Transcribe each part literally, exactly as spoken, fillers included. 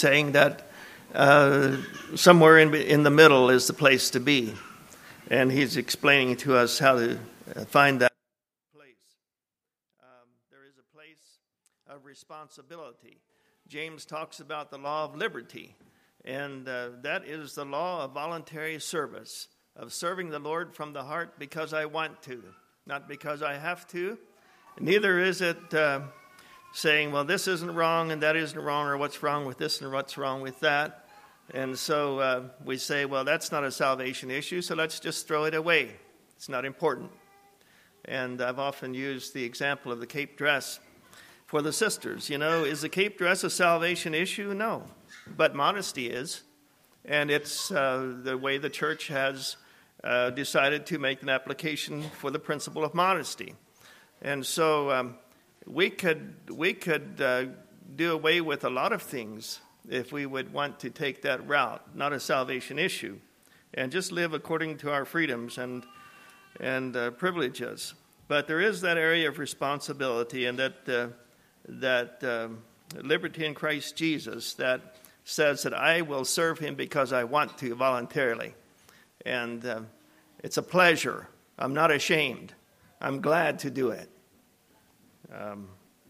saying that uh, somewhere in, in the middle is the place to be. And he's explaining to us how to find that place. Um, there is a place of responsibility. James talks about the law of liberty, and uh, that is the law of voluntary service, of serving the Lord from the heart because I want to, not because I have to. Neither is it uh, saying, well, this isn't wrong and that isn't wrong, or what's wrong with this and what's wrong with that. And so uh, we say, well, that's not a salvation issue, so let's just throw it away. It's not important. And I've often used the example of the cape dress for the sisters. You know, is the cape dress a salvation issue? No. But modesty is. And it's uh, the way the church has uh, decided to make an application for the principle of modesty. And so um, we could, we could uh, do away with a lot of things if we would want to take that route, not a salvation issue, and just live according to our freedoms and and uh, privileges. But there is that area of responsibility and that uh, that um, liberty in Christ Jesus that says that I will serve him because I want to voluntarily. And uh, it's a pleasure. I'm not ashamed. I'm glad to do it. Um,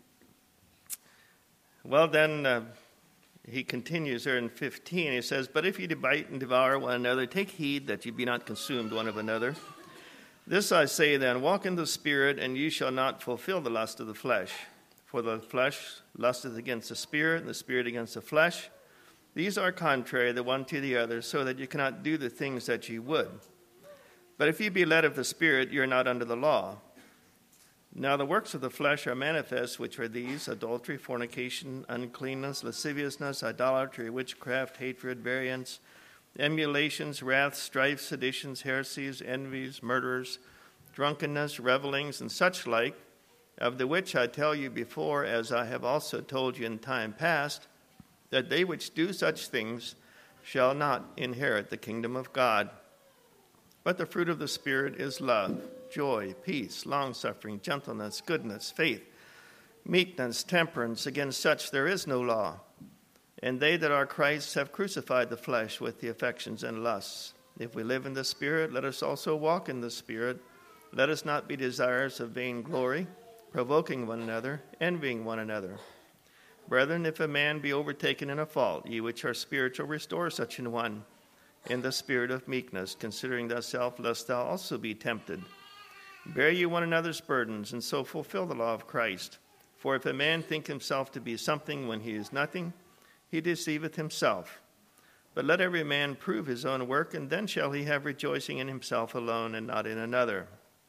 well, then... Uh, He continues there in fifteen. He says, but if you bite and devour one another, take heed that you be not consumed one of another. This I say then, walk in the Spirit, and you shall not fulfill the lust of the flesh. For the flesh lusteth against the Spirit, and the Spirit against the flesh. These are contrary the one to the other, so that you cannot do the things that ye would. But if you be led of the Spirit, you are not under the law. Now the works of the flesh are manifest, which are these: adultery, fornication, uncleanness, lasciviousness, idolatry, witchcraft, hatred, variance, emulations, wrath, strife, seditions, heresies, envies, murders, drunkenness, revelings, and such like, of the which I tell you before, as I have also told you in time past, that they which do such things shall not inherit the kingdom of God. But the fruit of the Spirit is love, joy, peace, long-suffering, gentleness, goodness, faith, meekness, temperance. Against such there is no law. And they that are Christ's have crucified the flesh with the affections and lusts. If we live in the Spirit, let us also walk in the Spirit. Let us not be desirous of vain glory, provoking one another, envying one another. Brethren, if a man be overtaken in a fault, ye which are spiritual, restore such an one in the spirit of meekness, considering thyself, lest thou also be tempted. Bear ye one another's burdens, and so fulfill the law of Christ. For if a man think himself to be something when he is nothing, he deceiveth himself. But let every man prove his own work, and then shall he have rejoicing in himself alone, and not in another.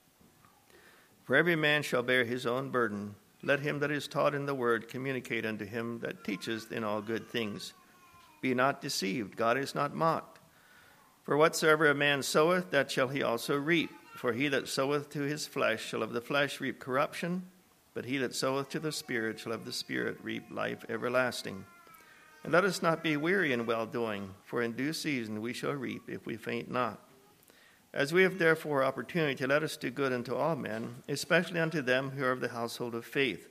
For every man shall bear his own burden. Let him that is taught in the word communicate unto him that teacheth in all good things. Be not deceived, God is not mocked. For whatsoever a man soweth, that shall he also reap. For he that soweth to his flesh shall of the flesh reap corruption, but he that soweth to the Spirit shall of the Spirit reap life everlasting. And let us not be weary in well-doing, for in due season we shall reap if we faint not. As we have therefore opportunity, let us do good unto all men, especially unto them who are of the household of faith.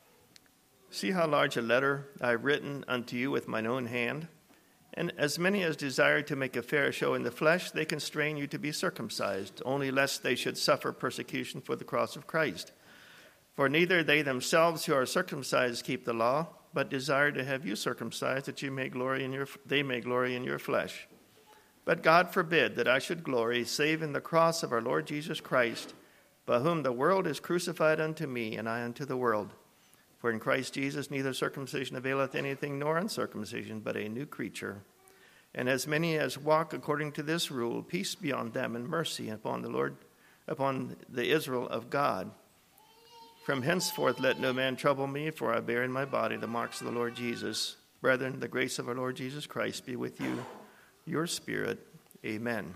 See how large a letter I have written unto you with mine own hand. And as many as desire to make a fair show in the flesh, they constrain you to be circumcised, only lest they should suffer persecution for the cross of Christ. For neither they themselves who are circumcised keep the law, but desire to have you circumcised, that you may glory in your they may glory in your flesh. But God forbid that I should glory, save in the cross of our Lord Jesus Christ, by whom the world is crucified unto me, and I unto the world. For in Christ Jesus neither circumcision availeth anything nor uncircumcision, but a new creature. And as many as walk according to this rule, peace be on them and mercy upon the Lord, upon the Israel of God. From henceforth let no man trouble me, for I bear in my body the marks of the Lord Jesus. Brethren, the grace of our Lord Jesus Christ be with you, your spirit. Amen.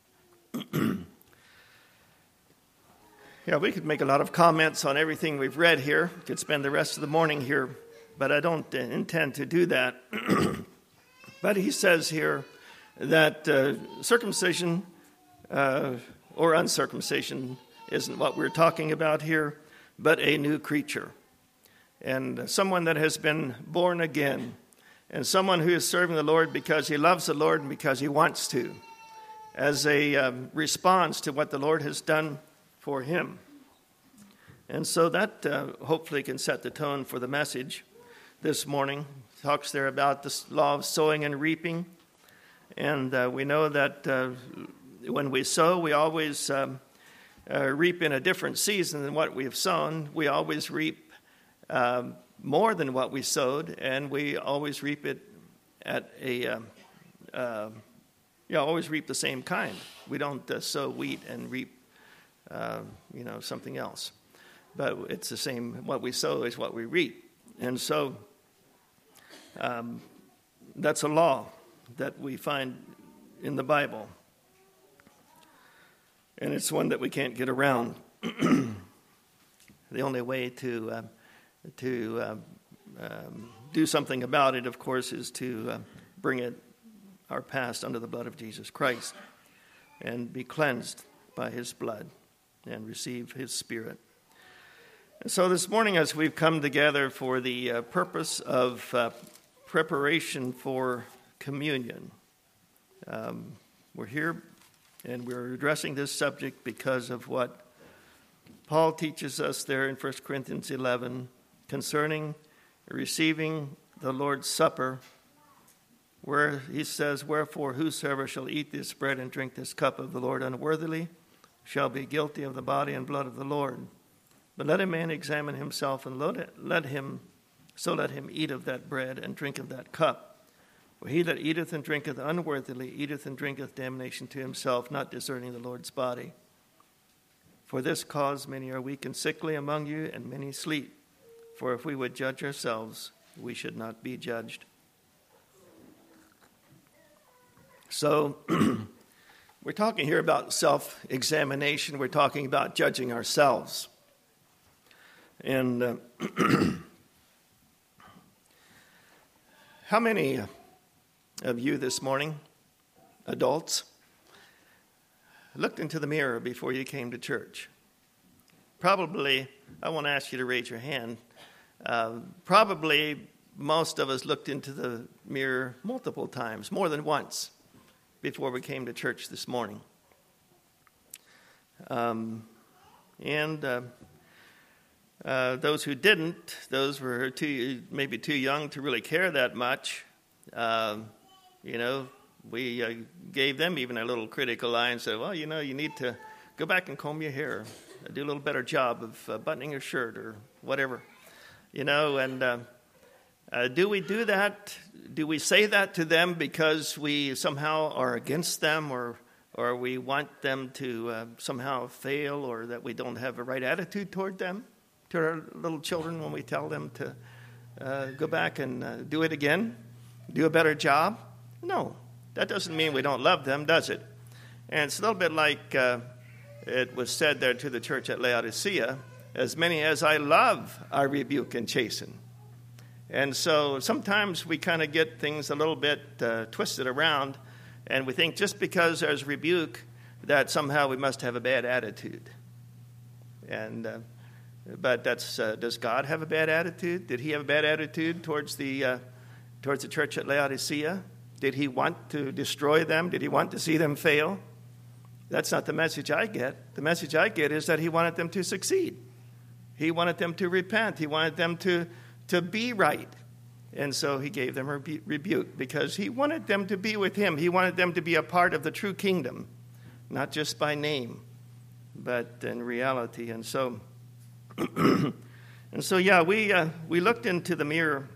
Yeah, we could make a lot of comments on everything we've read here. Could spend the rest of the morning here, but I don't intend to do that. But he says here that uh, circumcision uh, or uncircumcision isn't what we're talking about here, but a new creature. And someone that has been born again and someone who is serving the Lord because he loves the Lord and because he wants to, as a um, response to what the Lord has done for him. And so that uh, hopefully can set the tone for the message this morning. It talks there about the law of sowing and reaping. And uh, we know that uh, when we sow, we always um, uh, reap in a different season than what we have sown. We always reap um, more than what we sowed, and we always reap it at a, uh, uh, you know, always reap the same kind. We don't uh, sow wheat and reap, uh, you know, something else. But it's the same, what we sow is what we reap. And so um, that's a law that we find in the Bible. And it's one that we can't get around. The only way to uh, to uh, um, do something about it, of course, is to uh, bring it, our past, under the blood of Jesus Christ and be cleansed by his blood and receive his Spirit. And so this morning, as we've come together for the uh, purpose of uh, preparation for communion, um, we're here and we're addressing this subject because of what Paul teaches us there in First Corinthians eleven concerning receiving the Lord's Supper, where he says, "Wherefore whosoever shall eat this bread and drink this cup of the Lord unworthily shall be guilty of the body and blood of the Lord. But let a man examine himself, and let him, so let him eat of that bread and drink of that cup. For he that eateth and drinketh unworthily eateth and drinketh damnation to himself, not discerning the Lord's body. For this cause many are weak and sickly among you, and many sleep. For if we would judge ourselves, we should not be judged." So we're talking here about self-examination. We're talking about judging ourselves. And uh, how many of you this morning, adults, looked into the mirror before you came to church? Probably, I won't ask you to raise your hand, uh, probably most of us looked into the mirror multiple times, more than once, before we came to church this morning. Um, and... Uh, Uh, those who didn't, those were too maybe too young to really care that much. Uh, you know, we uh, gave them even a little critical eye and said, well, you know, you need to go back and comb your hair, do a little better job of uh, buttoning your shirt or whatever. You know, and uh, uh, do we do that? Do we say that to them because we somehow are against them, or or we want them to uh, somehow fail, or that we don't have a right attitude toward them? To our little children, when we tell them to uh, go back and uh, do it again, do a better job? No, that doesn't mean we don't love them, does it? And it's a little bit like uh, it was said there to the church at Laodicea, "As many as I love, I rebuke and chasten." And so sometimes we kind of get things a little bit uh, twisted around, and we think just because there's rebuke that somehow we must have a bad attitude. And uh, But that's uh, does God have a bad attitude? Did he have a bad attitude towards the uh, towards the church at Laodicea? Did he want to destroy them? Did he want to see them fail? That's not the message I get. The message I get is that he wanted them to succeed. He wanted them to repent. He wanted them to, to be right. And so he gave them a rebu- rebuke because he wanted them to be with him. He wanted them to be a part of the true kingdom, not just by name, but in reality. And so... and so, yeah, we uh, we looked into the mirror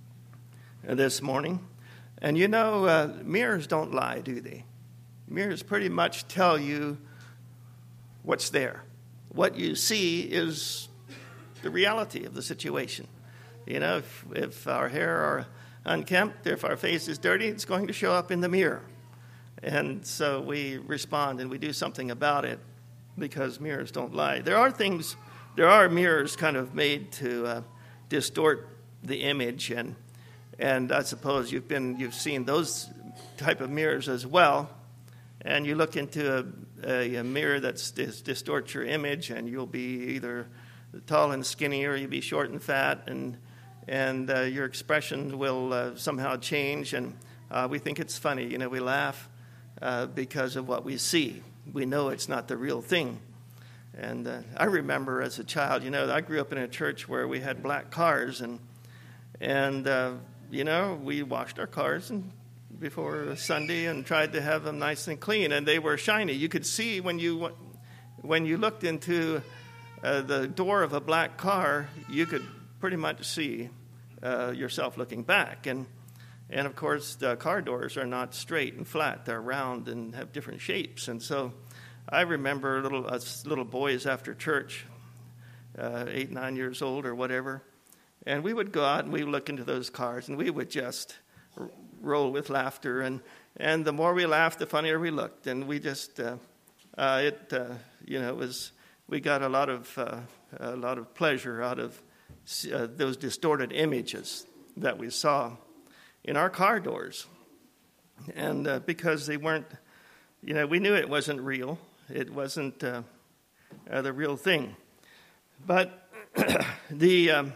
this morning. And, you know, uh, mirrors don't lie, do they? Mirrors pretty much tell you what's there. What you see is the reality of the situation. You know, if, if our hair are unkempt, if our face is dirty, it's going to show up in the mirror. And so we respond and we do something about it because mirrors don't lie. There are things... There are mirrors kind of made to uh, distort the image, and and I suppose you've been you've seen those type of mirrors as well. And you look into a, a, a mirror that dis- distorts your image, and you'll be either tall and skinny, or you'll be short and fat, and and uh, your expression will uh, somehow change, and uh, we think it's funny. You know, we laugh uh, because of what we see. We know it's not the real thing. And uh, I remember as a child, you know, I grew up in a church where we had black cars, and and uh, you know, we washed our cars and before Sunday and tried to have them nice and clean, and they were shiny. You could see when you when you looked into uh, the door of a black car, you could pretty much see uh, yourself looking back. And and of course, the car doors are not straight and flat; they're round and have different shapes. And so, I remember little us little boys after church, uh, eight nine years old or whatever, and we would go out and we would look into those cars, and we would just roll with laughter, and, and the more we laughed, the funnier we looked, and we just uh, uh, it uh, you know it was we got a lot of uh, a lot of pleasure out of uh, those distorted images that we saw in our car doors, and uh, because they weren't, you know, we knew it wasn't real, it wasn't uh, uh, the real thing, but the um,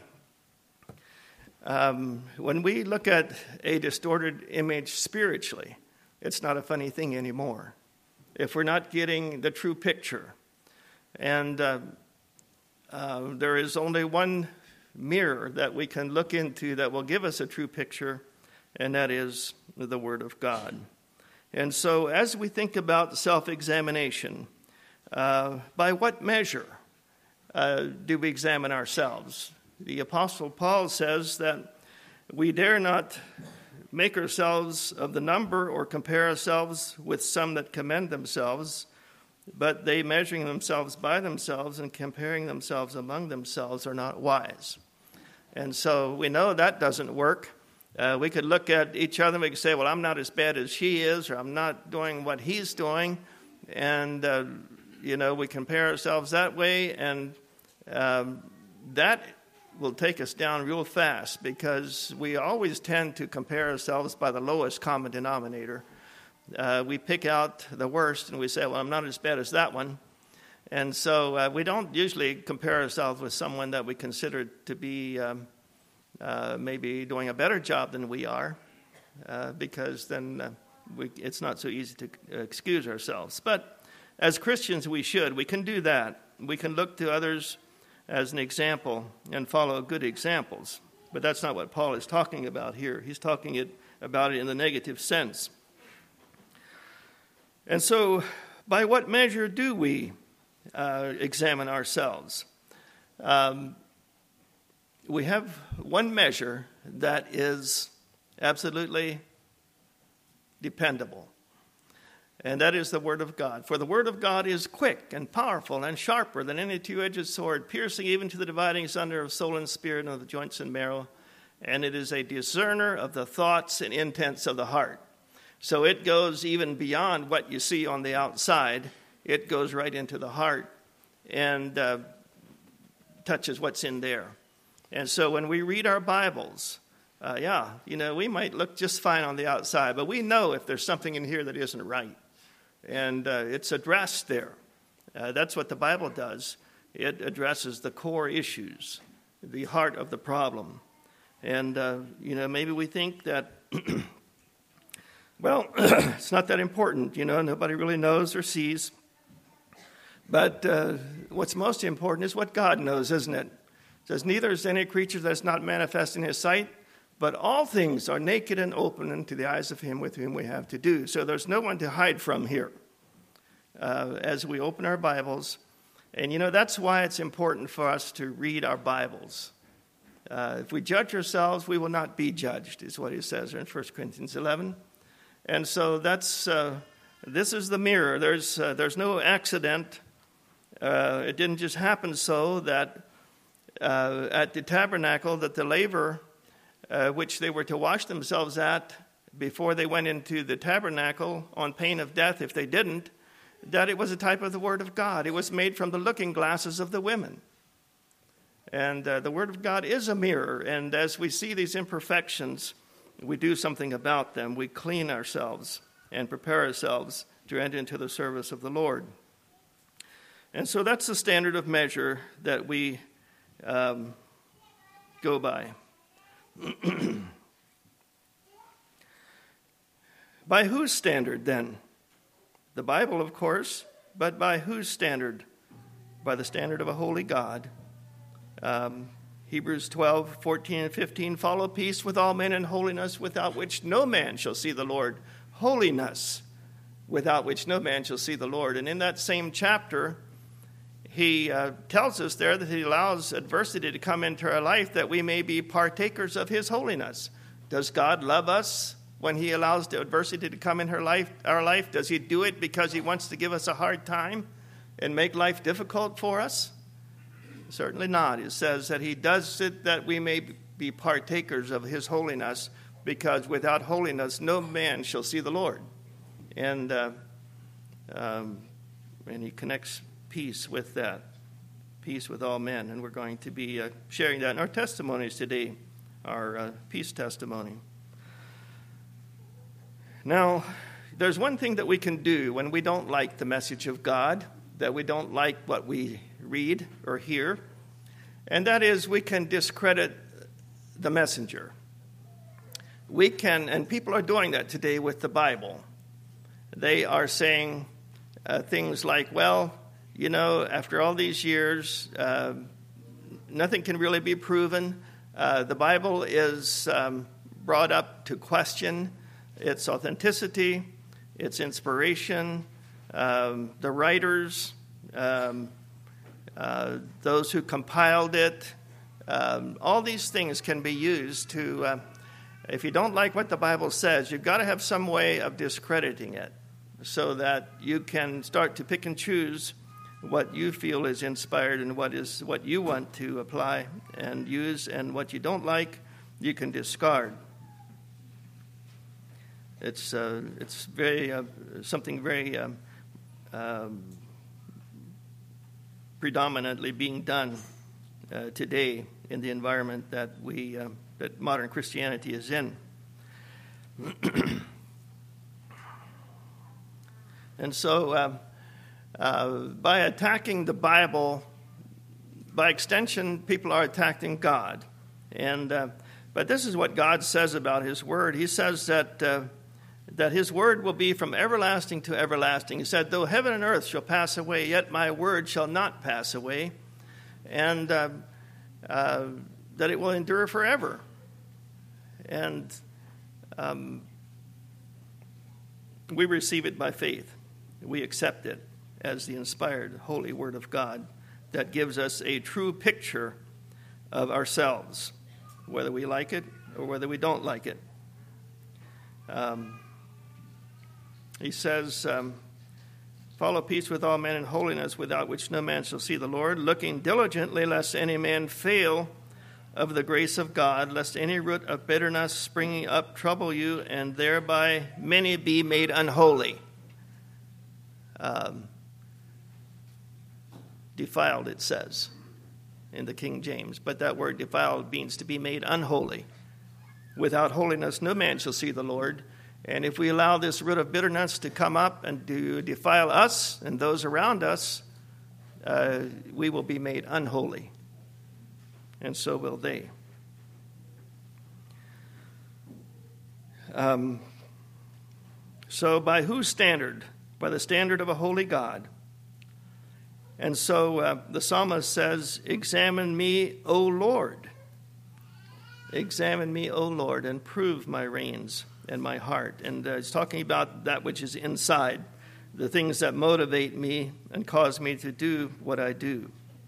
Um, when we look at a distorted image spiritually, it's not a funny thing anymore. If we're not getting the true picture, and uh, uh, there is only one mirror that we can look into that will give us a true picture, and that is the Word of God. And so as we think about self-examination, uh, by what measure uh, do we examine ourselves? The Apostle Paul says that we dare not make ourselves of the number or compare ourselves with some that commend themselves, but they measuring themselves by themselves and comparing themselves among themselves are not wise. And so we know that doesn't work. Uh, we could look at each other and we could say, well, I'm not as bad as she is, or I'm not doing what he's doing. And, uh, you know, we compare ourselves that way, and um, that will take us down real fast, because we always tend to compare ourselves by the lowest common denominator. Uh, we pick out the worst and we say, well, I'm not as bad as that one. And so uh, we don't usually compare ourselves with someone that we consider to be um, uh, maybe doing a better job than we are, uh, because then uh, we, it's not so easy to excuse ourselves. But as Christians, we should. We can do that. We can look to others as an example and follow good examples. But that's not what Paul is talking about here. He's talking it, about it in the negative sense. And so, by what measure do we uh, examine ourselves? Um, we have one measure that is absolutely dependable, and that is the Word of God. For the Word of God is quick and powerful and sharper than any two-edged sword, piercing even to the dividing asunder of soul and spirit and of the joints and marrow, and it is a discerner of the thoughts and intents of the heart. So it goes even beyond what you see on the outside. It goes right into the heart and uh, touches what's in there. And so when we read our Bibles, uh, yeah, you know, we might look just fine on the outside, but we know if there's something in here that isn't right. And uh, it's addressed there. Uh, that's what the Bible does. It addresses the core issues, the heart of the problem. And, uh, you know, maybe we think that, well, it's not that important, you know, nobody really knows or sees. But uh, what's most important is what God knows, isn't it? It says, neither is any creature that is not manifest in his sight, but all things are naked and open unto the eyes of him with whom we have to do. So there's no one to hide from here uh, as we open our Bibles. And, you know, that's why it's important for us to read our Bibles. Uh, if we judge ourselves, we will not be judged, is what he says in First Corinthians eleven. And so that's uh, this is the mirror. There's uh, there's no accident. Uh, it didn't just happen so that uh, at the tabernacle that the laver Uh, which they were to wash themselves at before they went into the tabernacle on pain of death if they didn't, that it was a type of the Word of God. It was made from the looking glasses of the women. And uh, the Word of God is a mirror, and as we see these imperfections, we do something about them. We clean ourselves and prepare ourselves to enter into the service of the Lord. And so that's the standard of measure that we um, go by. By whose standard, then? The Bible, of course, but by whose standard? By the standard of a holy God. Um, Hebrews twelve, fourteen, and fifteen, follow peace with all men and holiness, without which no man shall see the Lord. Holiness, without which no man shall see the Lord. And in that same chapter, he uh, tells us there that he allows adversity to come into our life that we may be partakers of his holiness. Does God love us when he allows the adversity to come in her life, our life? Does he do it because he wants to give us a hard time and make life difficult for us? Certainly not. It says that he does it that we may be partakers of his holiness, because without holiness no man shall see the Lord. And uh, um, and he connects peace with that, peace with all men. And we're going to be uh, sharing that in our testimonies today, our uh, peace testimony. Now, there's one thing that we can do when we don't like the message of God, that we don't like what we read or hear, and that is we can discredit the messenger. We can, and people are doing that today with the Bible. They are saying uh, things like, well, you know, after all these years, uh, nothing can really be proven. Uh, the Bible is um, brought up to question its authenticity, its inspiration, um, the writers, um, uh, those who compiled it. Um, all these things can be used to, uh, if you don't like what the Bible says, you've got to have some way of discrediting it so that you can start to pick and choose what you feel is inspired and what is what you want to apply and use, and what you don't like, you can discard. It's uh, it's very uh, something very um, um, predominantly being done uh, today in the environment that we uh, that modern Christianity is in. And so, uh, uh, by attacking the Bible, by extension, people are attacking God. And uh, but this is what God says about His Word. He says that uh, that His Word will be from everlasting to everlasting. He said, "Though heaven and earth shall pass away, yet my word shall not pass away," and uh, uh, that it will endure forever. And um, we receive it by faith. We accept it as the inspired, holy Word of God that gives us a true picture of ourselves, whether we like it or whether we don't like it. Um, he says, um, "Follow peace with all men and holiness, without which no man shall see the Lord, looking diligently lest any man fail of the grace of God, lest any root of bitterness springing up trouble you, and thereby many be made unholy." Um, defiled, it says in the King James, but that word defiled means to be made unholy. Without holiness no man shall see the Lord. And if we allow this root of bitterness to come up and to defile us and those around us, uh, we will be made unholy. And so will they. Um, so by whose standard? By the standard of a holy God. And so uh, the psalmist says, "Examine me, O Lord. Examine me, O Lord, and prove my reins and my heart." And uh, he's talking about that which is inside, the things that motivate me and cause me to do what I do.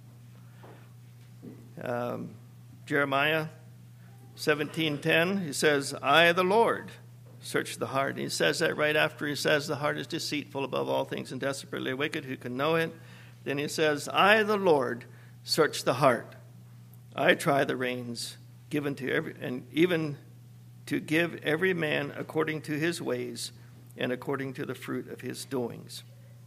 Um, Jeremiah seventeen ten, he says, "I, the Lord, search the heart." And he says that right after he says the heart is deceitful above all things and desperately wicked, who can know it? Then he says, "I, the Lord, search the heart. I try the reins, given to every, and even to give every man according to his ways and according to the fruit of his doings."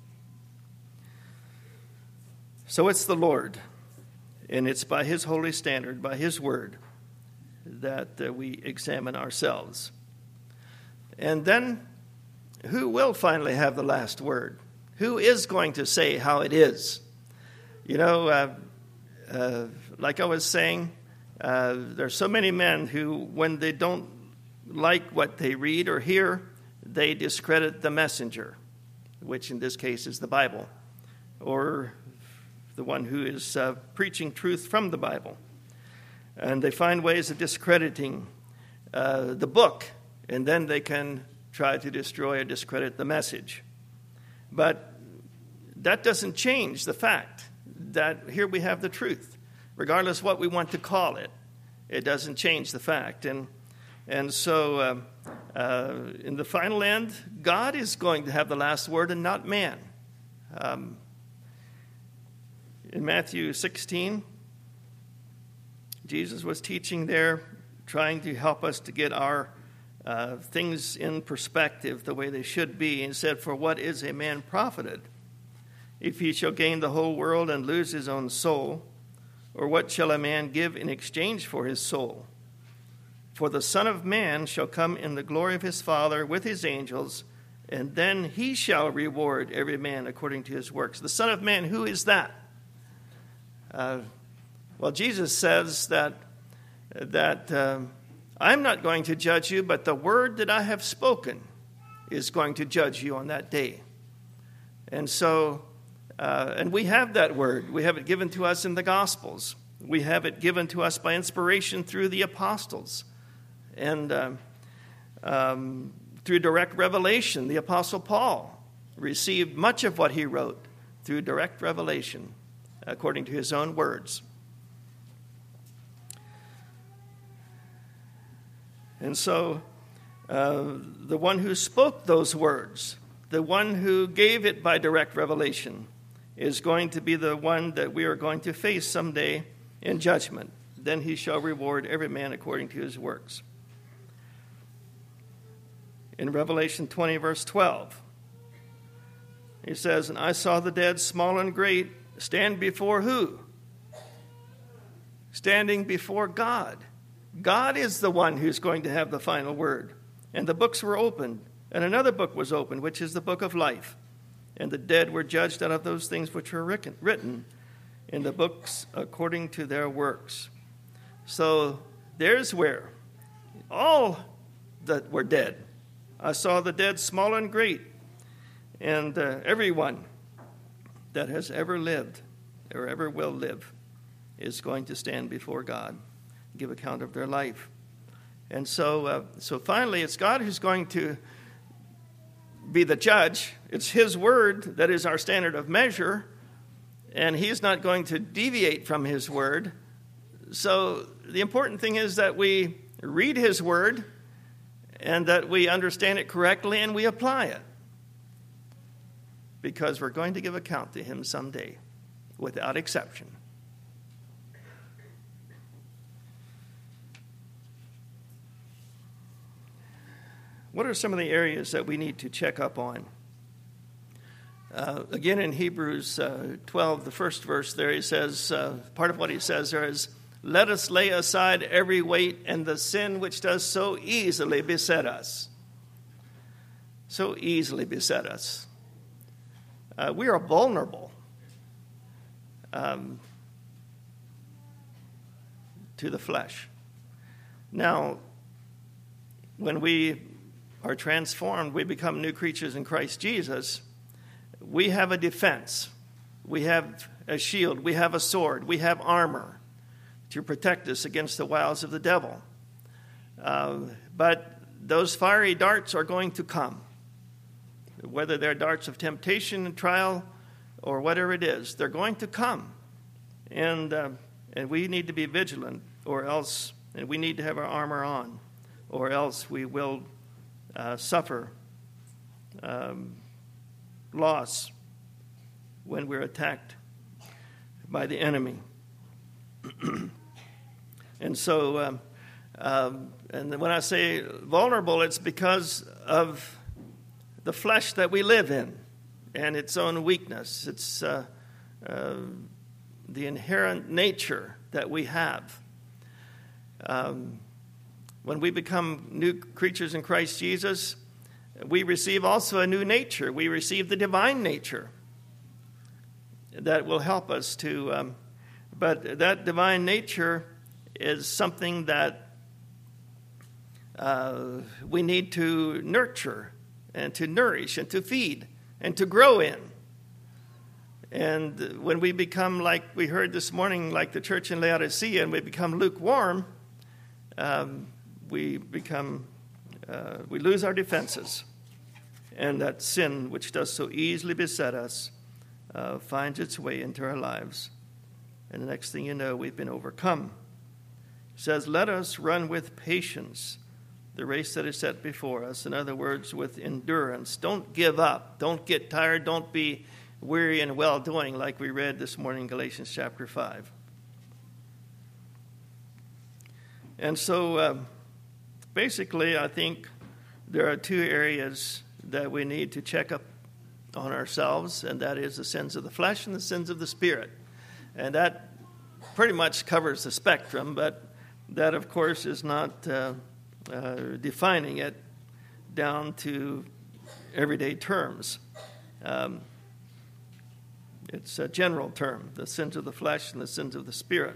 So it's the Lord, and it's by His holy standard, by His word, that uh, we examine ourselves. And then, who will finally have the last word? Who is going to say how it is? You know, uh, uh, like I was saying, Uh, there are so many men who, when they don't like what they read or hear, they discredit the messenger, which in this case is the Bible, or the one who is uh, preaching truth from the Bible. And they find ways of discrediting uh, the book, and then they can try to destroy or discredit the message. But that doesn't change the fact that here we have the truth. Regardless what we want to call it, it doesn't change the fact. And and so uh, uh, in the final end, God is going to have the last word and not man. Um, in Matthew sixteen, Jesus was teaching there, trying to help us to get our uh, things in perspective the way they should be. And said, "For what is a man profited, if he shall gain the whole world and lose his own soul? Or what shall a man give in exchange for his soul? For the Son of Man shall come in the glory of his Father with his angels, and then he shall reward every man according to his works." The Son of Man, who is that? Uh, well, Jesus says that, that uh, I'm not going to judge you, but the word that I have spoken is going to judge you on that day. And so... Uh, and we have that word. We have it given to us in the Gospels. We have it given to us by inspiration through the apostles. And uh, um, through direct revelation, the Apostle Paul received much of what he wrote through direct revelation, according to his own words. And so uh, the one who spoke those words, the one who gave it by direct revelation, is going to be the one that we are going to face someday in judgment. Then he shall reward every man according to his works. In Revelation twenty, verse twelve, he says, "And I saw the dead, small and great, stand before" who? Standing before God. God is the one who's going to have the final word. And the books were opened, and another book was opened, which is the book of life. And the dead were judged out of those things which were written in the books according to their works. So there's where all that were dead. I saw the dead, small and great, and uh, everyone that has ever lived or ever will live is going to stand before God, give account of their life. And so, uh, so finally, it's God who's going to be the judge. It's his word that is our standard of measure, and he's not going to deviate from his word. So the important thing is that we read his word and that we understand it correctly and we apply it, because we're going to give account to him someday without exception. What are some of the areas that we need to check up on? Uh, again, in Hebrews uh, twelve, the first verse there, he says, uh, part of what he says there is, "Let us lay aside every weight and the sin which does so easily beset us." So easily beset us. Uh, we are vulnerable um, to the flesh. Now, when we are transformed, we become new creatures in Christ Jesus, we have a defense. We have a shield. We have a sword. We have armor to protect us against the wiles of the devil. Uh, but those fiery darts are going to come. Whether they're darts of temptation and trial or whatever it is, they're going to come. And, uh, and we need to be vigilant, or else, and we need to have our armor on, or else we will Uh, suffer um, loss when we're attacked by the enemy. And so, um, um, and when I say vulnerable, it's because of the flesh that we live in and its own weakness. It's uh, uh, the inherent nature that we have. Um, When we become new creatures in Christ Jesus, we receive also a new nature. We receive the divine nature that will help us to, um, but that divine nature is something that uh, we need to nurture and to nourish and to feed and to grow in. And when we become, like we heard this morning, like the church in Laodicea, and we become lukewarm, um, we become, uh, we lose our defenses. And that sin, which does so easily beset us, uh, finds its way into our lives. And the next thing you know, we've been overcome. It says, let us run with patience the race that is set before us. In other words, with endurance. Don't give up. Don't get tired. Don't be weary and well-doing, like we read this morning in Galatians chapter five. And so, uh, basically, I think there are two areas that we need to check up on ourselves, and that is the sins of the flesh and the sins of the spirit. And that pretty much covers the spectrum, but that, of course, is not uh, uh, defining it down to everyday terms. Um, It's a general term, the sins of the flesh and the sins of the spirit.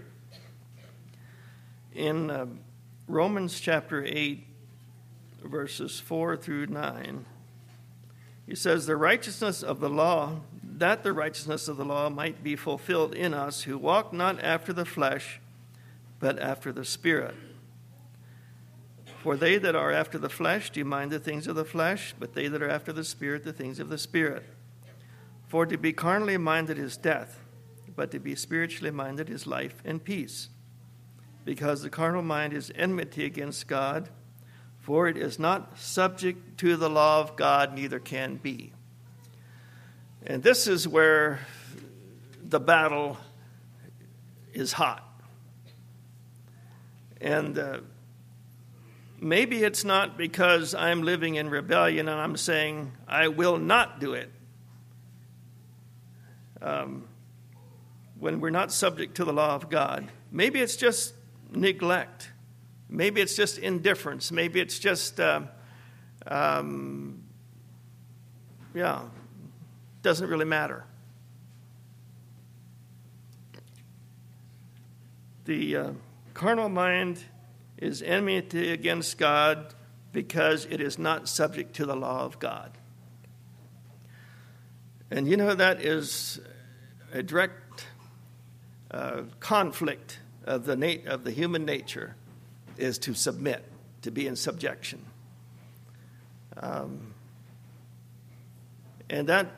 In uh, Romans chapter eight, verses four through nine, he says, the righteousness of the law, that the righteousness of the law might be fulfilled in us who walk not after the flesh, but after the Spirit. For they that are after the flesh do mind the things of the flesh, but they that are after the Spirit, the things of the Spirit. For to be carnally minded is death, but to be spiritually minded is life and peace. Because the carnal mind is enmity against God, for it is not subject to the law of God, neither can be. And this is where the battle is hot. And uh, maybe it's not because I'm living in rebellion and I'm saying, I will not do it. Um, when we're not subject to the law of God. Maybe it's just neglect. Maybe it's just indifference. Maybe it's just, uh, um, yeah, doesn't really matter. The uh, carnal mind is enmity against God because it is not subject to the law of God. And you know, that is a direct uh, conflict of the nat- of the human nature, is to submit, to be in subjection. Um, and that,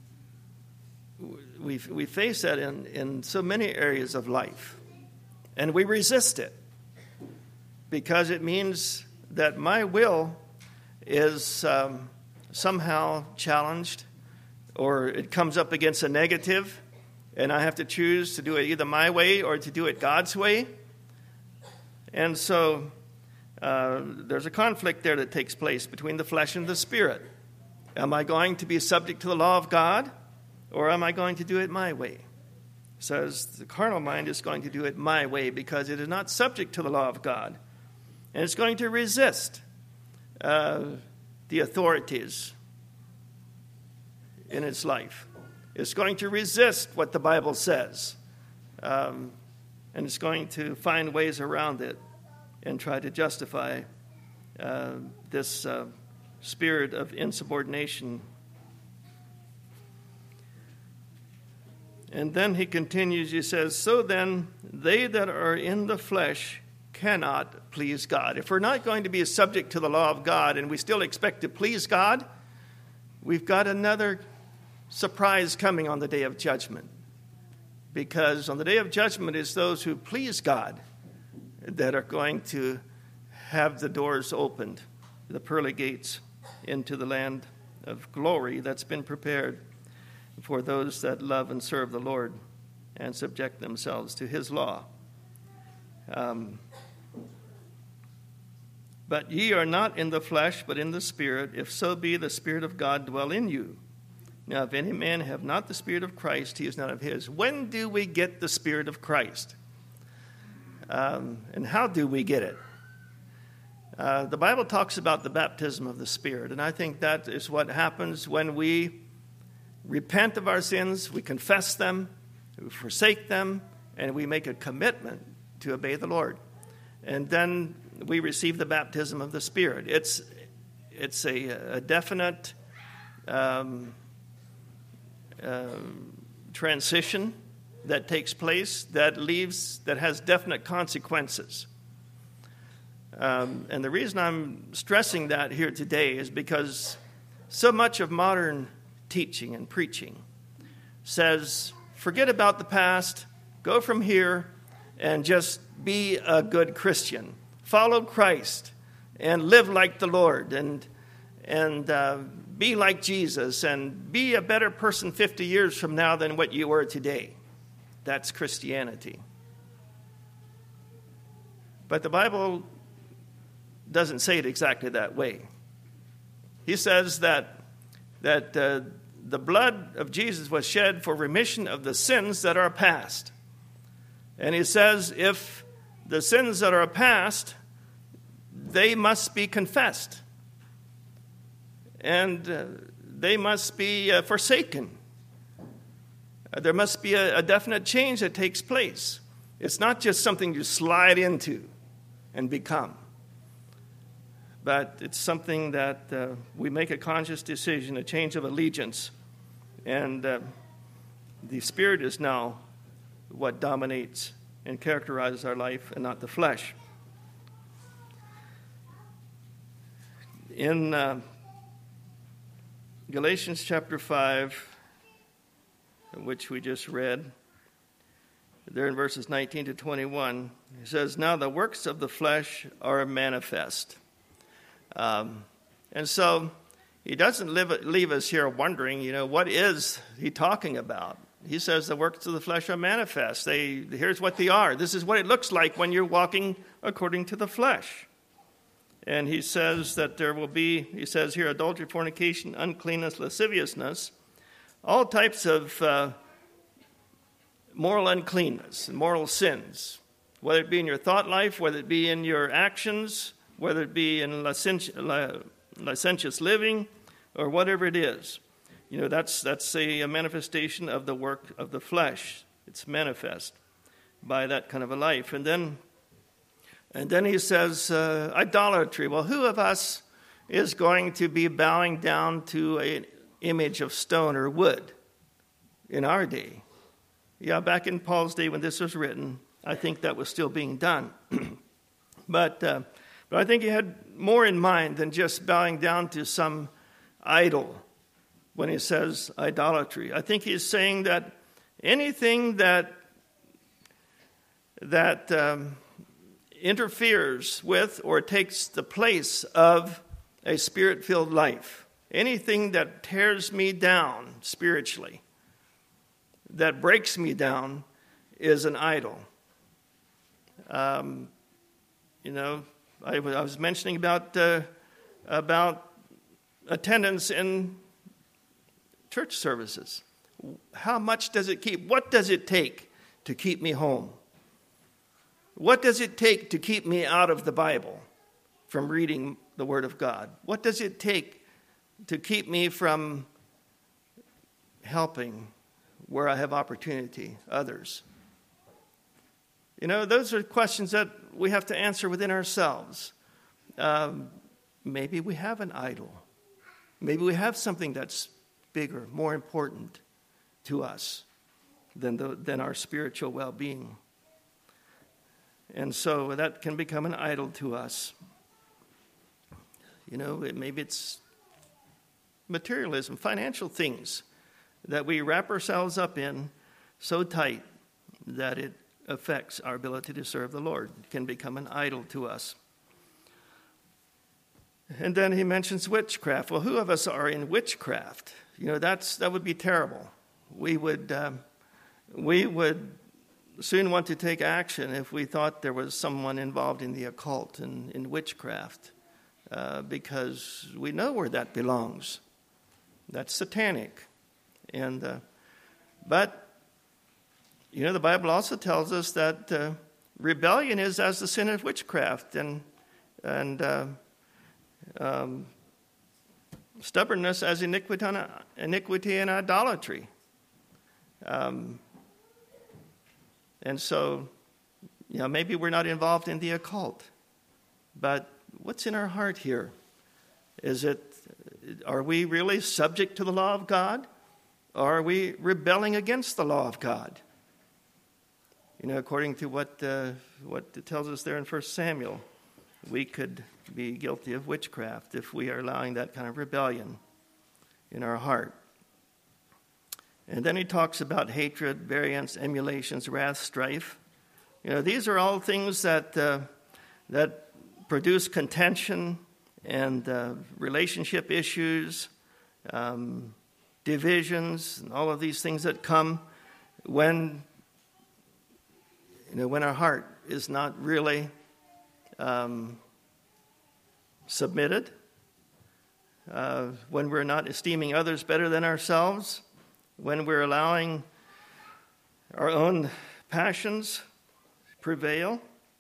we we face that in, in so many areas of life. And we resist it because it means that my will is um, somehow challenged, or it comes up against a negative, and I have to choose to do it either my way or to do it God's way. And so uh, there's a conflict there that takes place between the flesh and the spirit. Am I going to be subject to the law of God, or am I going to do it my way? It says the carnal mind is going to do it my way because it is not subject to the law of God. And it's going to resist uh, the authorities in its life. It's going to resist what the Bible says. Um, and it's going to find ways around it and try to justify uh, this uh, spirit of insubordination. And then he continues, he says, so then they that are in the flesh cannot please God. If we're not going to be subject to the law of God and we still expect to please God, we've got another surprise coming on the day of judgment. Because on the day of judgment, it's those who please God that are going to have the doors opened, the pearly gates into the land of glory that's been prepared for those that love and serve the Lord and subject themselves to his law. Um, but ye are not in the flesh, but in the Spirit, if so be the Spirit of God dwell in you. Now, if any man have not the Spirit of Christ, he is not of his. When do we get the Spirit of Christ? Um, and how do we get it? Uh, the Bible talks about the baptism of the Spirit, and I think that is what happens when we repent of our sins, we confess them, we forsake them, and we make a commitment to obey the Lord. and then we receive the baptism of the Spirit. It's it's a, a definite um, uh, transition that takes place that leaves that has definite consequences. Um, and the reason I'm stressing that here today is because so much of modern teaching and preaching says, forget about the past, go from here, and just be a good Christian. Follow Christ and live like the Lord and and uh, be like Jesus and be a better person fifty years from now than what you were today. That's Christianity. But the Bible doesn't say it exactly that way. He says that that uh, the blood of Jesus was shed for remission of the sins that are past. And he says if the sins that are past, they must be confessed. And uh, they must be uh, forsaken. Uh, there must be a, a definite change that takes place. It's not just something you slide into and become. But it's something that uh, we make a conscious decision, a change of allegiance. And uh, the Spirit is now what dominates and characterizes our life and not the flesh. In uh, Galatians chapter five, which we just read, there in verses nineteen to twenty-one, it says, now the works of the flesh are manifest. Um, and so he doesn't live, leave us here wondering, you know, what is he talking about? He says the works of the flesh are manifest. They, here's what they are. This is what it looks like when you're walking according to the flesh. And he says that there will be, he says here, adultery, fornication, uncleanness, lasciviousness, all types of uh, moral uncleanness and moral sins, whether it be in your thought life, whether it be in your actions, whether it be in licentious, licentious living, or whatever it is. You know, that's that's a, a manifestation of the work of the flesh. It's manifest by that kind of a life. And then and then he says, uh, idolatry. Well, who of us is going to be bowing down to an image of stone or wood in our day? Yeah, back in Paul's day when this was written, I think that was still being done. but uh, but I think he had more in mind than just bowing down to some idol. When he says idolatry, I think he's saying that anything that that um, interferes with or takes the place of a spirit-filled life, anything that tears me down spiritually, that breaks me down, is an idol. Um, you know, I, I was mentioning about uh, about attendance in church services. How much does it keep? What does it take to keep me home? What does it take to keep me out of the Bible from reading the Word of God? What does it take to keep me from helping where I have opportunity, others? You know, those are questions that we have to answer within ourselves. Um, maybe we have an idol. Maybe we have something that's bigger, more important to us than the, than our spiritual well-being. And so that can become an idol to us. You know, it, maybe it's materialism, financial things that we wrap ourselves up in so tight that it affects our ability to serve the Lord. It can become an idol to us. And then he mentions witchcraft. Well, who of us are in witchcraft? You know, that's that would be terrible. We would um, we would soon want to take action if we thought there was someone involved in the occult and in witchcraft, uh, because we know where that belongs. That's satanic. And uh, but you know, the Bible also tells us that uh, rebellion is as the sin of witchcraft, and and uh, um, stubbornness as iniquity, iniquity and idolatry. Um, and so, you know, maybe we're not involved in the occult, but what's in our heart here? Is it, are we really subject to the law of God? Or are we rebelling against the law of God? You know, according to what uh, what it tells us there in First Samuel, we could be guilty of witchcraft if we are allowing that kind of rebellion in our heart. And then he talks about hatred, variance, emulations, wrath, strife. You know, these are all things that uh, that produce contention and uh, relationship issues, um, divisions, and all of these things that come when, you know, when our heart is not really um, submitted, uh, when we're not esteeming others better than ourselves, when we're allowing our own passions prevail.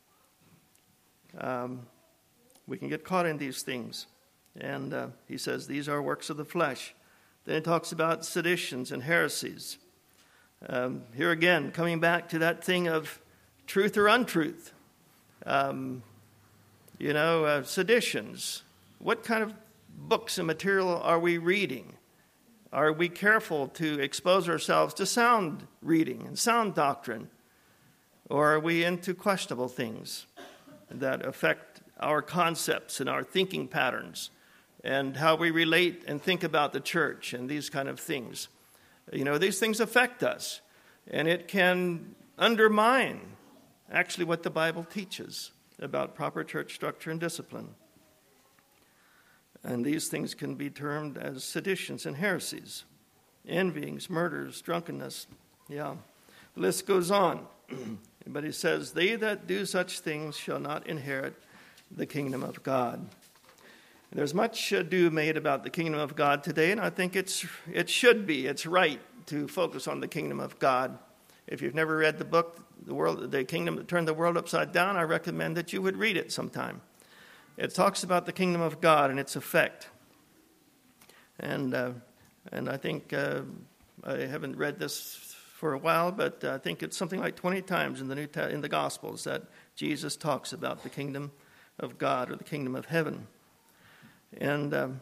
Um, we can get caught in these things. And uh, he says these are works of the flesh. Then he talks about seditions and heresies. Um, here again, coming back to that thing of truth or untruth. Um, you know, uh, seditions. What kind of books and material are we reading? Are we careful to expose ourselves to sound reading and sound doctrine? Or are we into questionable things that affect our concepts and our thinking patterns and how we relate and think about the church and these kind of things? You know, these things affect us, and it can undermine actually what the Bible teaches about proper church structure and discipline. And these things can be termed as seditions and heresies, envyings, murders, drunkenness. Yeah, the list goes on. But he says, they that do such things shall not inherit the kingdom of God. And there's much ado made about the kingdom of God today, and I think it's it should be, it's right to focus on the kingdom of God. If you've never read the book, The World, The Kingdom That Turned the World Upside Down, I recommend that you would read it sometime. It talks about the kingdom of God and its effect. And uh, and I think, uh, I haven't read this for a while, but I think it's something like twenty times in the New in the Gospels that Jesus talks about the kingdom of God or the kingdom of heaven. And um,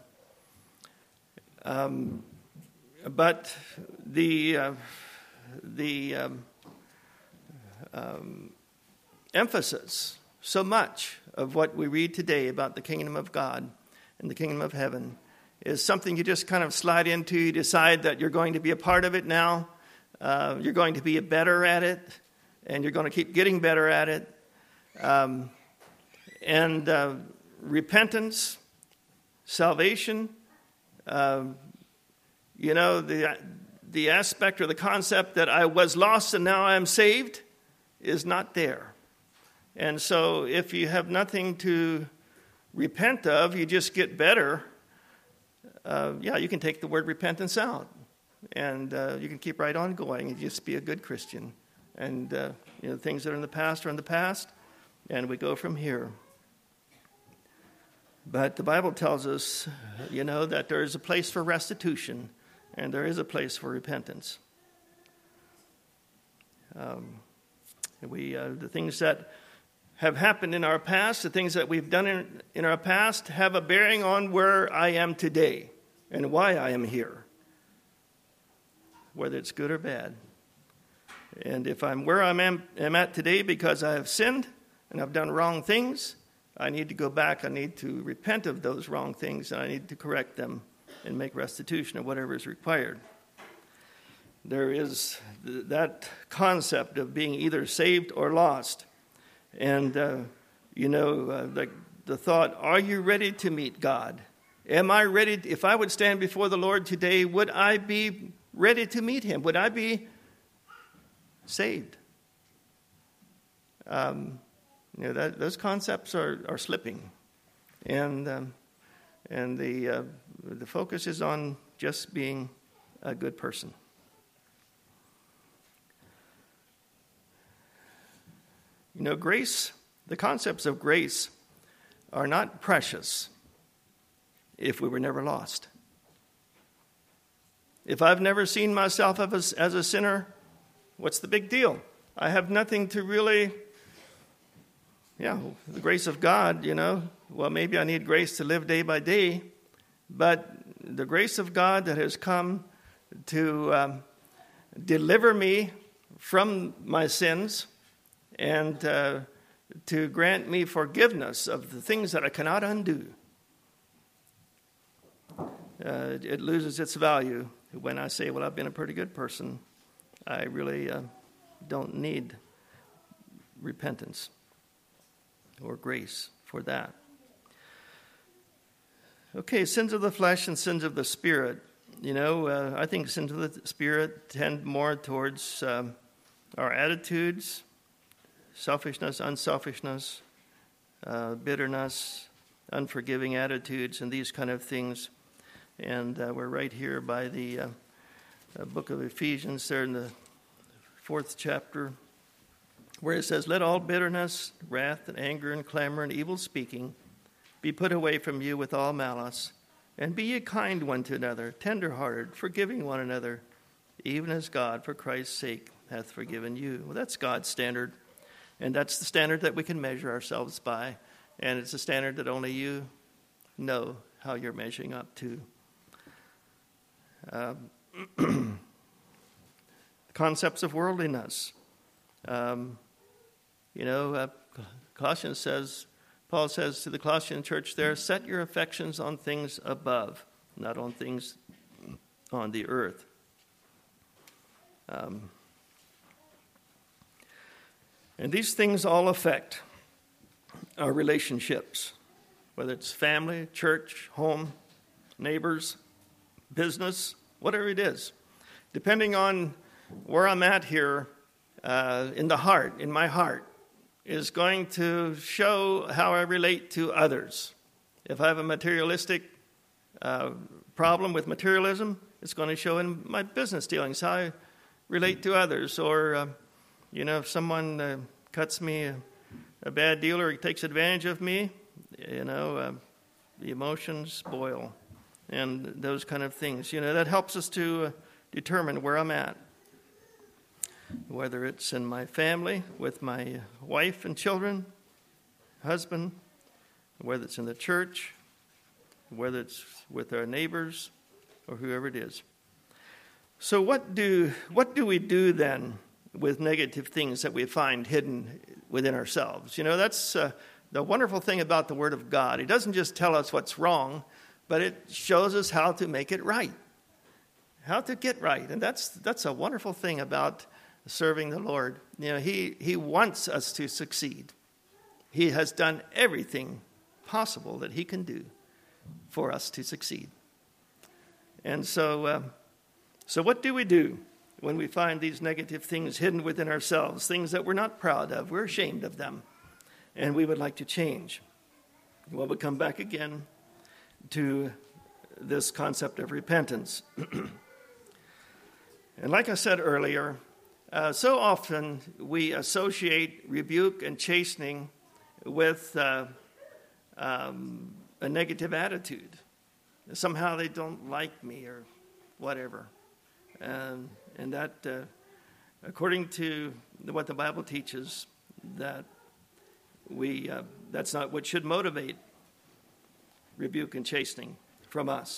um, but the uh, the um, um, emphasis so much of what we read today about the kingdom of God and the kingdom of heaven is something you just kind of slide into. You decide that you're going to be a part of it now. Uh, you're going to be better at it, and you're going to keep getting better at it. Um, and uh, repentance, salvation, uh, you know, the the aspect or the concept that I was lost and now I am saved is not there. And so if you have nothing to repent of, you just get better. Uh, yeah, you can take the word repentance out. And uh, you can keep right on going and just be a good Christian. And, uh, you know, things that are in the past are in the past, and we go from here. But the Bible tells us, you know, that there is a place for restitution, and there is a place for repentance. Um, we uh, the things that have happened in our past, the things that we've done in, in our past, have a bearing on where I am today and why I am here, whether it's good or bad. And if I'm where I'm am, am at today because I have sinned and I've done wrong things, I need to go back. I need to repent of those wrong things, and I need to correct them and make restitution of whatever is required. There is th- that concept of being either saved or lost. And, uh, you know, uh, the, the thought, are you ready to meet God? Am I ready? To, if I would stand before the Lord today, would I be ready to meet him? Would I be saved? Um, you know, that, those concepts are, are slipping. And um, and the uh, the focus is on just being a good person. You know, grace, the concepts of grace are not precious if we were never lost. If I've never seen myself as a, as a sinner, what's the big deal? I have nothing to really yeah, the grace of God, you know, well, maybe I need grace to live day by day, but the grace of God that has come to um, deliver me from my sins and uh, to grant me forgiveness of the things that I cannot undo. Uh, it loses its value when I say, well, I've been a pretty good person. I really uh, don't need repentance or grace for that. Okay, sins of the flesh and sins of the spirit. You know, uh, I think sins of the spirit tend more towards um, our attitudes, selfishness, unselfishness, uh, bitterness, unforgiving attitudes, and these kind of things. And uh, we're right here by the uh, uh, book of Ephesians, there in the fourth chapter, where it says, "Let all bitterness, wrath, and anger, and clamor, and evil speaking be put away from you with all malice, and be ye kind one to another, tender-hearted, forgiving one another, even as God, for Christ's sake, hath forgiven you." Well, that's God's standard, and that's the standard that we can measure ourselves by, and it's a standard that only you know how you're measuring up to. Um, concepts of worldliness. Um, you know, uh, Colossians says, Paul says to the Colossian church there, "Set your affections on things above, not on things on the earth." Um, and these things all affect our relationships, whether it's family, church, home, neighbors, business, whatever it is. Depending on where I'm at here, uh, in the heart, in my heart, is going to show how I relate to others. If I have a materialistic uh, problem with materialism, it's going to show in my business dealings, how I relate to others. Or, uh, you know, if someone uh, cuts me a, a bad deal or takes advantage of me, you know, uh, the emotions boil. And those kind of things. You know, that helps us to uh, determine where I'm at. Whether it's in my family, with my wife and children, husband, whether it's in the church, whether it's with our neighbors, or whoever it is. So what do what do we do then with negative things that we find hidden within ourselves? You know, that's uh, the wonderful thing about the Word of God. It doesn't just tell us what's wrong, but it shows us how to make it right, how to get right. And that's that's a wonderful thing about serving the Lord. You know, he, he wants us to succeed. He has done everything possible that he can do for us to succeed. And so, uh, so what do we do when we find these negative things hidden within ourselves, things that we're not proud of, we're ashamed of them, and we would like to change? Well, we come back again to this concept of repentance. And like I said earlier, uh, so often we associate rebuke and chastening with uh, um, a negative attitude. Somehow they don't like me or whatever. Um, and that, uh, according to what the Bible teaches, that we uh, that's not what should motivate rebuke and chastening from us.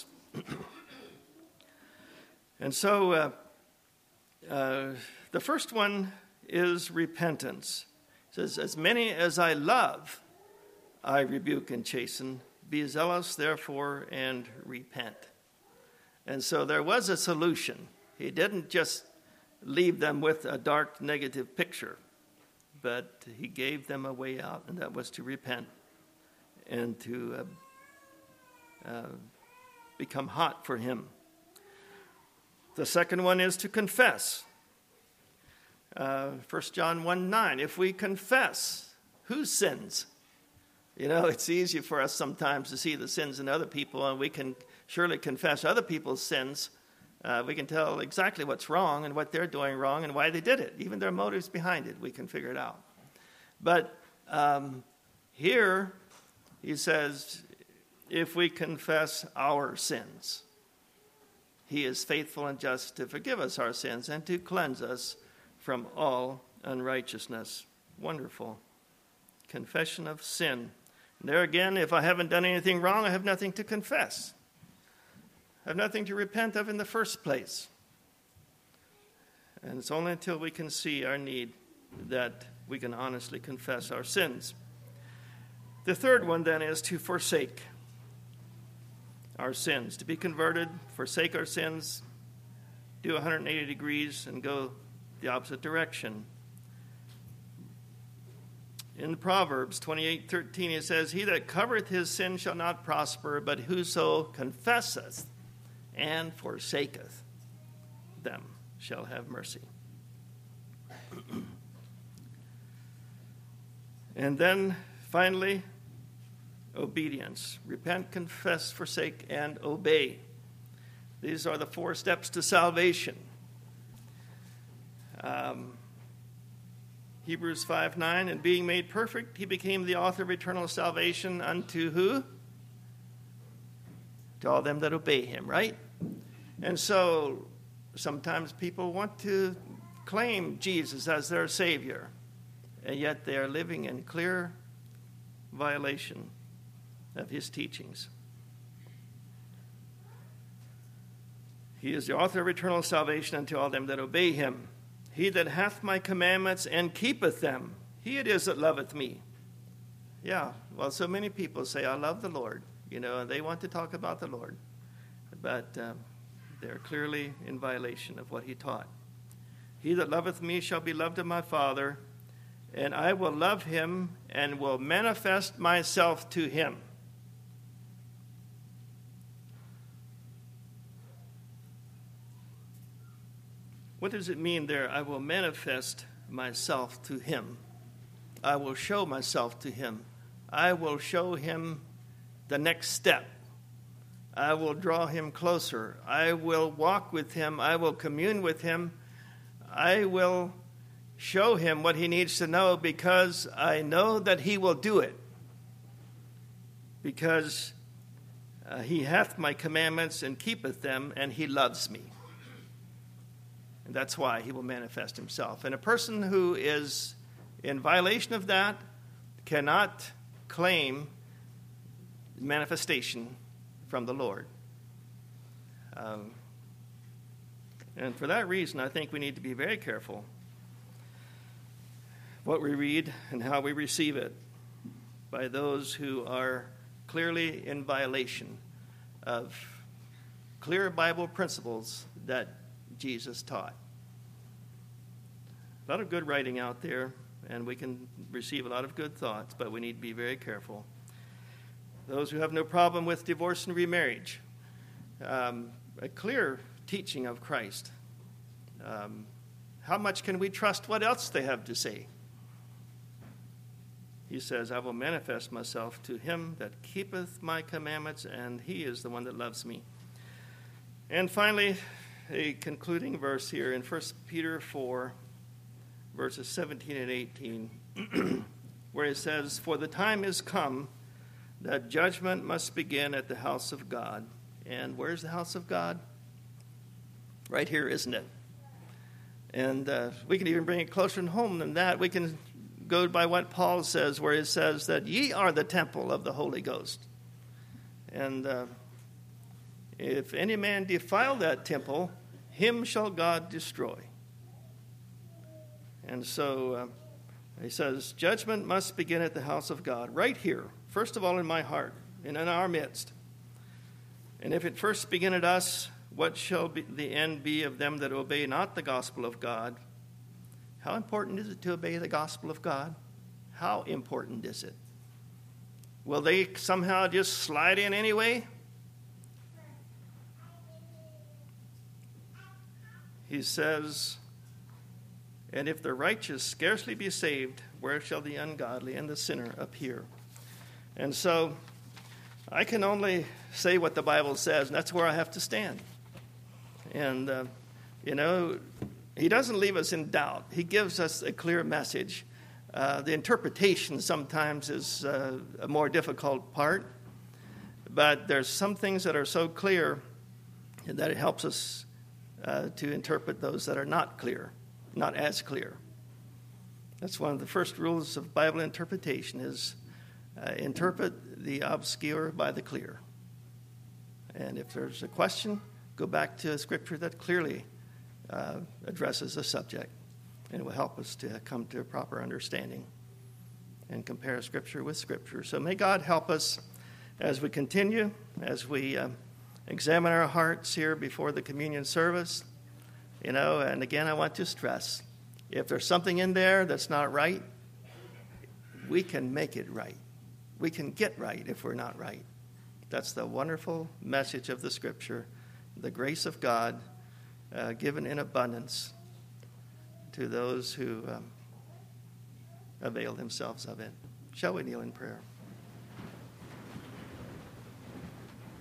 And so uh, uh, the first one is repentance. It says, "As many as I love, I rebuke and chasten. Be zealous, therefore, and repent." And so there was a solution. He didn't just leave them with a dark, negative picture, but he gave them a way out, and that was to repent and to uh, uh, become hot for him. The second one is to confess. Uh, First John one nine, if we confess, whose sins? You know, it's easy for us sometimes to see the sins in other people, and we can surely confess other people's sins. Uh, we can tell exactly what's wrong and what they're doing wrong and why they did it. Even their motives behind it, we can figure it out. But um, here, he says, if we confess our sins, he is faithful and just to forgive us our sins and to cleanse us from all unrighteousness. Wonderful. confession of sin. And there again, if I haven't done anything wrong, I have nothing to confess. I have nothing to repent of in the first place. And it's only until we can see our need that we can honestly confess our sins. The third one then is to forsake our sins. To be converted, forsake our sins, do one hundred eighty degrees and go the opposite direction. In Proverbs twenty-eight thirteen, it says, "He that covereth his sin shall not prosper, but whoso confesseth and forsaketh them shall have mercy." And then, finally, obedience. Repent, confess, forsake, and obey. These are the four steps to salvation. Um, Hebrews five nine, "And being made perfect, he became the author of eternal salvation unto who? To all them that obey him," right? And so sometimes people want to claim Jesus as their Savior, and yet they are living in clear violation of his teachings. He is the author of eternal salvation unto all them that obey him. "He that hath my commandments and keepeth them, he it is that loveth me." Yeah, well, so many people say, "I love the Lord," you know, and they want to talk about the Lord. But um, they're clearly in violation of what he taught. "He that loveth me shall be loved of my Father, and I will love him and will manifest myself to him." What does it mean there? I will manifest myself to him. I will show myself to him. I will show him the next step. I will draw him closer. I will walk with him. I will commune with him. I will show him what he needs to know, because I know that he will do it. Because uh, he hath my commandments and keepeth them, and he loves me. And that's why he will manifest himself. And a person who is in violation of that cannot claim manifestation from the Lord. Um, and for that reason, I think we need to be very careful what we read and how we receive it by those who are clearly in violation of clear Bible principles that Jesus taught. A lot of good writing out there, and we can receive a lot of good thoughts, but we need to be very careful. Those who have no problem with divorce and remarriage, um, a clear teaching of Christ. Um, how much can we trust what else they have to say? He says, "I will manifest myself to him that keepeth my commandments, and he is the one that loves me." And finally, a concluding verse here in First Peter four, verses seventeen and eighteen, where it says, "For the time is come that judgment must begin at the house of God." And where's the house of God? Right here, isn't it? And uh, we can even bring it closer home than that. We can go by what Paul says, where it says that ye are the temple of the Holy Ghost. And uh, if any man defile that temple, him shall God destroy. And so uh, he says, judgment must begin at the house of God, right here, first of all in my heart and in our midst. And if it first begin at us, what shall be the end be of them that obey not the gospel of God? How important is it to obey the gospel of God? How important is it? Will they somehow just slide in anyway? He says, and if the righteous scarcely be saved, where shall the ungodly and the sinner appear? And so I can only say what the Bible says, and that's where I have to stand. And, uh, you know, he doesn't leave us in doubt. He gives us a clear message. Uh, the interpretation sometimes is uh, a more difficult part, but there's some things that are so clear that it helps us uh, to interpret those that are not clear, not as clear. That's one of the first rules of Bible interpretation is uh, interpret the obscure by the clear. And if there's a question, go back to a scripture that clearly uh, addresses the subject. And it will help us to come to a proper understanding and compare scripture with scripture. So may God help us as we continue, as we uh, examine our hearts here before the communion service. You know, and again, I want to stress, if there's something in there that's not right, we can make it right. We can get right if we're not right. That's the wonderful message of the scripture, the grace of God uh, given in abundance to those who um, avail themselves of it. Shall we kneel in prayer?